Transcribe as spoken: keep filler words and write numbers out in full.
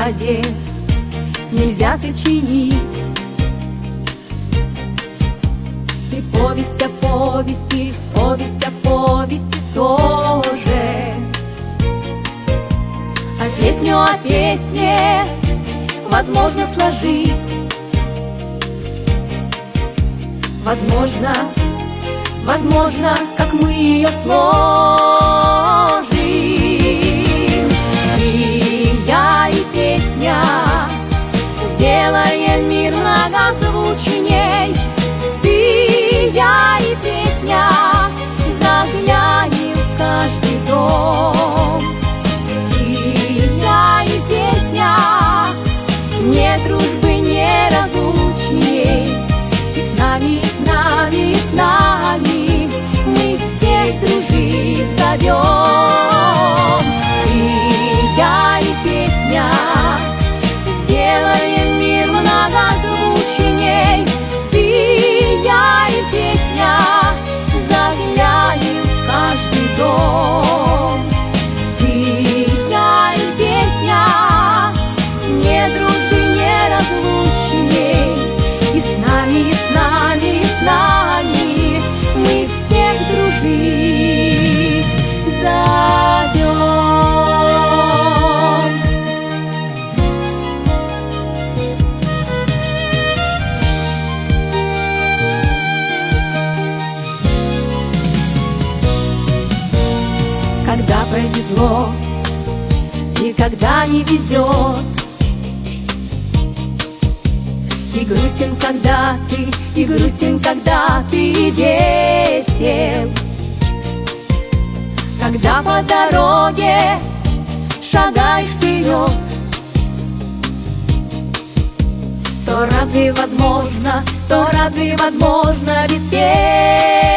фразе нельзя сочинить. И повесть о повести, повесть о повести тоже. А песню о песне возможно сложить. Возможно, возможно, как мы ее сложим. И я, и песня сделаем мир многозвучней. Ты, я и песня заглянем в каждый дом. Ты, я и песня, нет дружбы неразлучней. И с нами, и с нами, и с нами мы всех дружить зовем. Ты, я и песня сделаем мир многозвучней. Ты, я и песня заглянем в каждый дом. Ты, я и песня, нет дружбы неразлучней. И с нами, и с нами, и с нами мы всех дружить зовем. Когда повезло и когда не везет, и грустен, когда ты, и грустен, когда ты весел. Когда по дороге шагаешь вперед, то разве возможно, то разве возможно без песен?